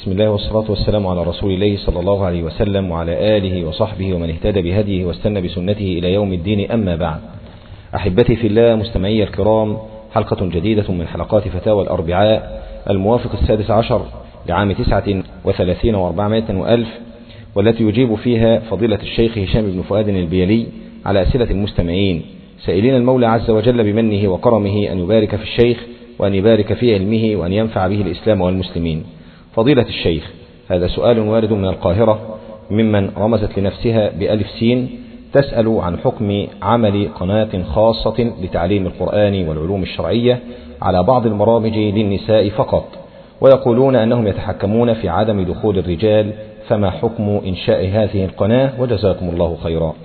بسم الله والصلاة والسلام على رسول الله صلى الله عليه وسلم وعلى آله وصحبه ومن اهتدى بهديه واستنى بسنته إلى يوم الدين. أما بعد، أحبتي في الله، مستمعي الكرام، حلقة جديدة من حلقات فتاوى الأربعاء الموافق 16 لعام 39 و400 وألف، والتي يجيب فيها فضيلة الشيخ هشام بن فؤاد البيلي على أسئلة المستمعين، سائلين المولى عز وجل بمنه وكرمه أن يبارك في الشيخ وأن يبارك في علمه وأن ينفع به الإسلام والمسلمين. فضيلة الشيخ، هذا سؤال وارد من القاهرة ممن رمزت لنفسها بألف سين، تسأل عن حكم عمل قناة خاصة لتعليم القرآن والعلوم الشرعية على بعض البرامج للنساء فقط، ويقولون أنهم يتحكمون في عدم دخول الرجال، فما حكم إنشاء هذه القناة؟ وجزاكم الله خيرا.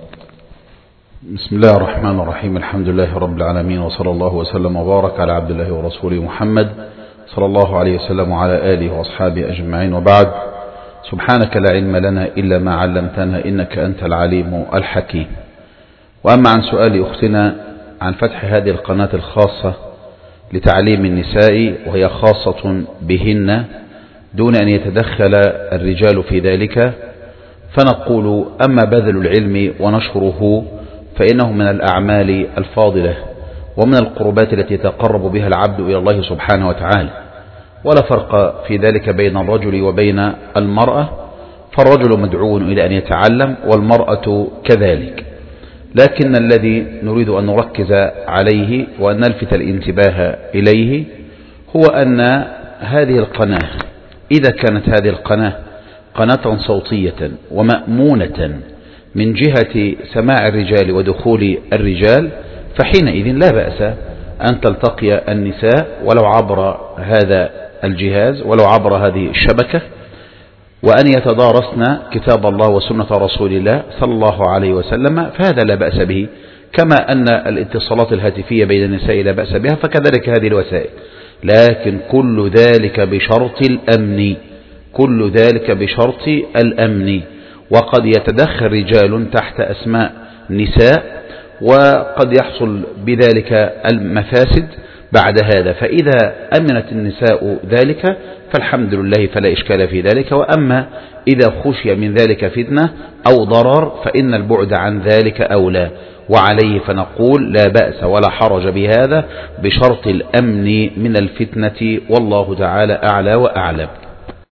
بسم الله الرحمن الرحيم، الحمد لله رب العالمين، وصلى الله وسلم وبارك على عبد الله ورسوله محمد صلى الله عليه وسلم وعلى آله وأصحابه أجمعين، وبعد. سبحانك لا علم لنا إلا ما علمتنا إنك أنت العليم الحكيم. وأما عن سؤال أختنا عن فتح هذه القناة الخاصة لتعليم النساء، وهي خاصة بهن دون أن يتدخل الرجال في ذلك، فنقول: أما بذل العلم ونشره فإنه من الأعمال الفاضلة ومن القربات التي يتقرب بها العبد إلى الله سبحانه وتعالى، ولا فرق في ذلك بين الرجل وبين المرأة، فالرجل مدعو إلى أن يتعلم والمرأة كذلك. لكن الذي نريد أن نركز عليه وأن نلفت الانتباه إليه هو أن هذه القناة، إذا كانت هذه القناة قناة صوتية ومأمونة من جهة سماع الرجال ودخول الرجال، فحينئذ لا بأس أن تلتقي النساء ولو عبر هذا الجهاز ولو عبر هذه الشبكة، وأن يتدارسن كتاب الله وسنة رسول الله صلى الله عليه وسلم، فهذا لا بأس به. كما أن الاتصالات الهاتفية بين النساء لا بأس بها، فكذلك هذه الوسائل. لكن كل ذلك بشرط الأمن، كل ذلك بشرط الأمن. وقد يتدخل رجال تحت أسماء نساء، وقد يحصل بذلك المفاسد بعد هذا. فإذا أمنت النساء ذلك فالحمد لله، فلا إشكال في ذلك. وأما إذا خشي من ذلك فتنة أو ضرر فإن البعد عن ذلك أولى، وعليه فنقول لا بأس ولا حرج بهذا بشرط الأمن من الفتنة، والله تعالى أعلى وأعلم.